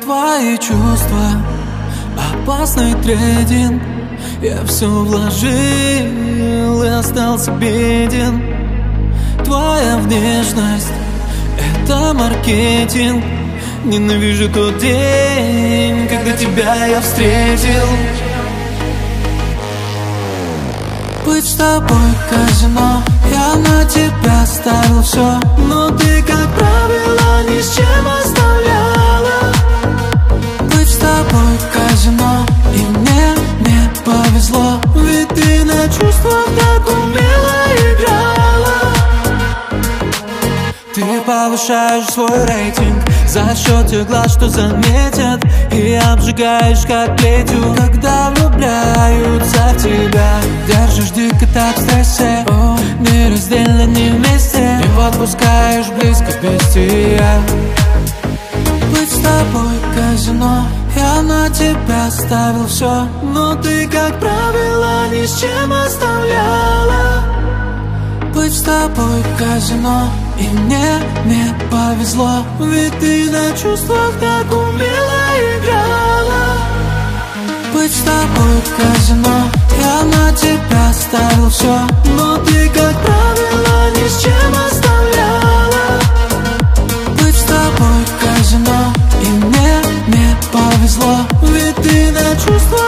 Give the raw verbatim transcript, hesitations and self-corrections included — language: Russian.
Твои чувства, опасный трейдинг. Я все вложил и остался беден. Твоя внешность — это маркетинг. Ненавижу тот день, когда тебя я встретил. Быть с тобой казино, я на тебя ставил все, но ты, как правило, ни с чем оставляла. Быть с тобой казино, и мне не повезло, ведь ты на чувствах так умело играла. Ты повышаешь свой рейтинг за счет тех глаз, что заметят, и обжигаешь, как плетью, когда влюбляются в тебя. Держишь дико так в стрессе, о, нераздельно не вместе, не подпускаешь близко без тебя. Быть с тобой казино, я на тебя ставил все, но ты, как правило, ни с чем оставляла. Быть с тобой казино, и мне не повезло, ведь ты на чувствах так умело играла. Быть с тобой казино, я на тебя ставил все, но ты, как правило, ни с чем оставляла. Быть с тобой казино, и мне не повезло, ведь ты на чувствах